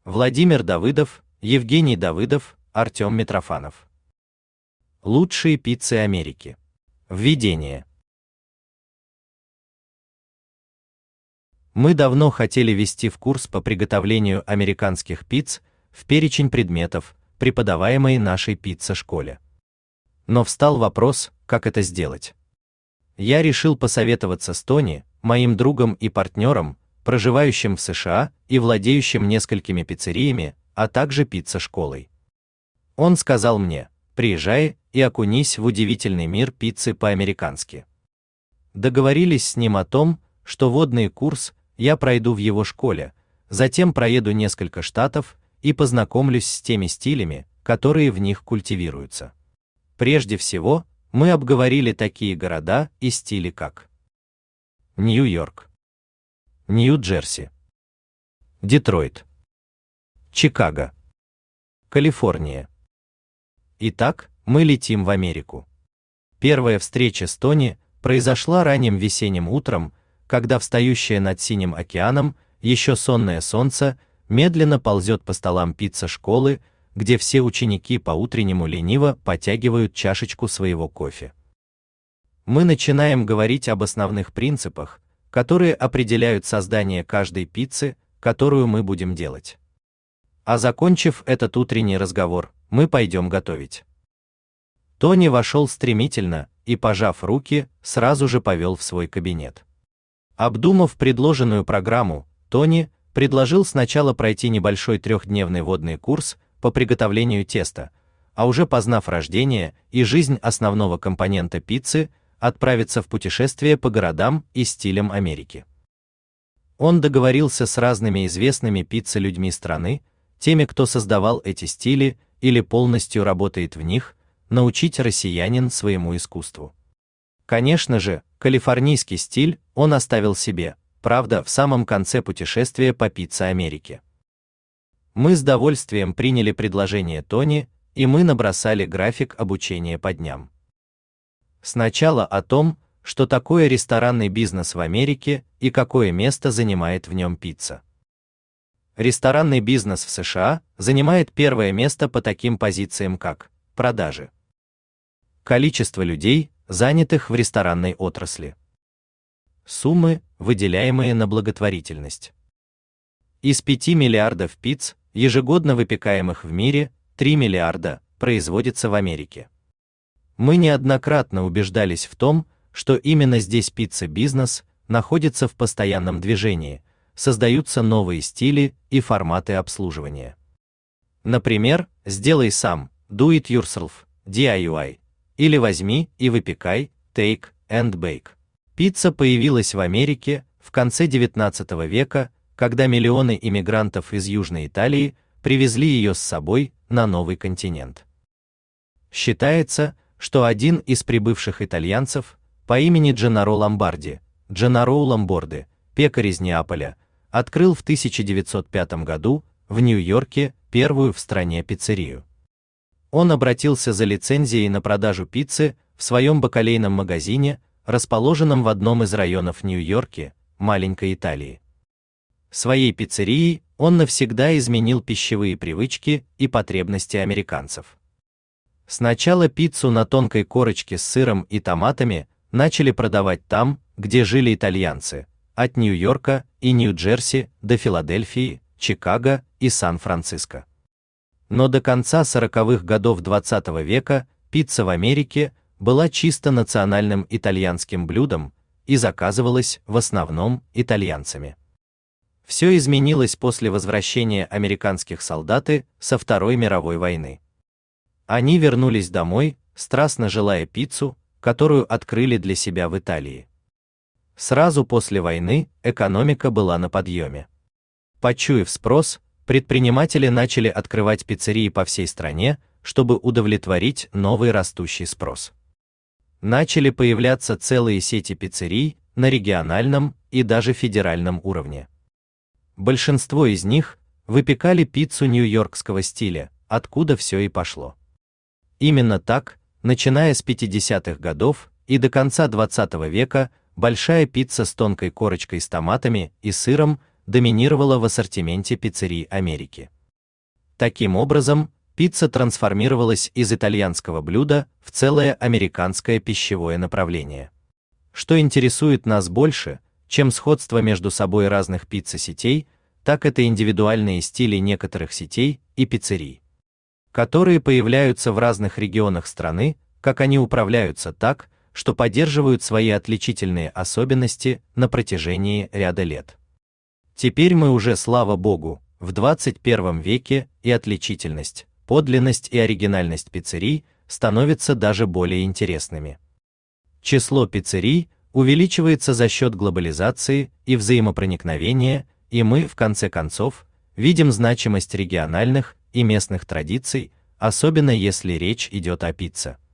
Владимир Давыдов, Евгений Давыдов, Артем Митрофанов. Лучшие пиццы Америки. Введение. Мы давно хотели ввести в курс по приготовлению американских пиц в перечень предметов, преподаваемые нашей пицца-школе. Но встал вопрос, как это сделать. Я решил посоветоваться с Тони, моим другом и партнером, проживающим в США и владеющим несколькими пиццериями, а также пицца-школой. Он сказал мне: приезжай и окунись в удивительный мир пиццы по-американски. Договорились с ним о том, что вводный курс я пройду в его школе, затем проеду несколько штатов и познакомлюсь с теми стилями, которые в них культивируются. Прежде всего, мы обговорили такие города и стили, как Нью-Йорк, Нью-Джерси, Детройт, Чикаго, Калифорния. Итак, мы летим в Америку. Первая встреча с Тони произошла ранним весенним утром, когда встающее над синим океаном еще сонное солнце медленно ползет по столам пицца-школы, где все ученики по-утреннему лениво потягивают чашечку своего кофе. Мы начинаем говорить об основных принципах, которые определяют создание каждой пиццы, которую мы будем делать. А закончив этот утренний разговор, мы пойдем готовить. Тони вошел стремительно и, пожав руки, сразу же повел в свой кабинет. Обдумав предложенную программу, Тони предложил сначала пройти небольшой 3-дневный вводный курс по приготовлению теста, а уже познав рождение и жизнь основного компонента пиццы, отправиться в путешествие по городам и стилям Америки. Он договорился с разными известными пицца-людьми страны, теми, кто создавал эти стили или полностью работает в них, научить россиянин своему искусству. Конечно же, калифорнийский стиль он оставил себе, правда, в самом конце путешествия по пицце Америке. Мы с удовольствием приняли предложение Тони, и мы набросали график обучения по дням. Сначала о том, что такое ресторанный бизнес в Америке и какое место занимает в нем пицца. Ресторанный бизнес в США занимает первое место по таким позициям, как продажи, количество людей, занятых в ресторанной отрасли, суммы, выделяемые на благотворительность. Из 5 миллиардов пиц, ежегодно выпекаемых в мире, 3 миллиарда производится в Америке. Мы неоднократно убеждались в том, что именно здесь пицца-бизнес находится в постоянном движении, создаются новые стили и форматы обслуживания. Например, сделай сам, do it yourself, DIY, или возьми и выпекай, take and bake. Пицца появилась в Америке в конце XIX века, когда миллионы иммигрантов из Южной Италии привезли ее с собой на новый континент. Считается, что один из прибывших итальянцев по имени Дженнаро Ломбарди, Дженнаро Ломборде, пекарь из Неаполя, открыл в 1905 году в Нью-Йорке первую в стране пиццерию. Он обратился за лицензией на продажу пиццы в своем бакалейном магазине, расположенном в одном из районов Нью-Йорка, маленькой Италии. Своей пиццерией он навсегда изменил пищевые привычки и потребности американцев. Сначала пиццу на тонкой корочке с сыром и томатами начали продавать там, где жили итальянцы, от Нью-Йорка и Нью-Джерси до Филадельфии, Чикаго и Сан-Франциско. Но до конца 40-х годов XX века пицца в Америке была чисто национальным итальянским блюдом и заказывалась в основном итальянцами. Все изменилось после возвращения американских солдат со Второй мировой войны. Они вернулись домой, страстно желая пиццу, которую открыли для себя в Италии. Сразу после войны экономика была на подъеме. Почуяв спрос, предприниматели начали открывать пиццерии по всей стране, чтобы удовлетворить новый растущий спрос. Начали появляться целые сети пиццерий на региональном и даже федеральном уровне. Большинство из них выпекали пиццу нью-йоркского стиля, откуда все и пошло. Именно так, начиная с 50-х годов и до конца 20 века, большая пицца с тонкой корочкой с томатами и сыром доминировала в ассортименте пиццерий Америки. Таким образом, пицца трансформировалась из итальянского блюда в целое американское пищевое направление. Что интересует нас больше, чем сходство между собой разных пицца-сетей, так это индивидуальные стили некоторых сетей и пиццерий, которые появляются в разных регионах страны, как они управляются так, что поддерживают свои отличительные особенности на протяжении ряда лет. Теперь мы уже, слава богу, в 21 веке, и отличительность, подлинность и оригинальность пиццерий становятся даже более интересными. Число пиццерий увеличивается за счет глобализации и взаимопроникновения, и мы, в конце концов, видим значимость региональных и местных традиций, особенно если речь идет о пицце.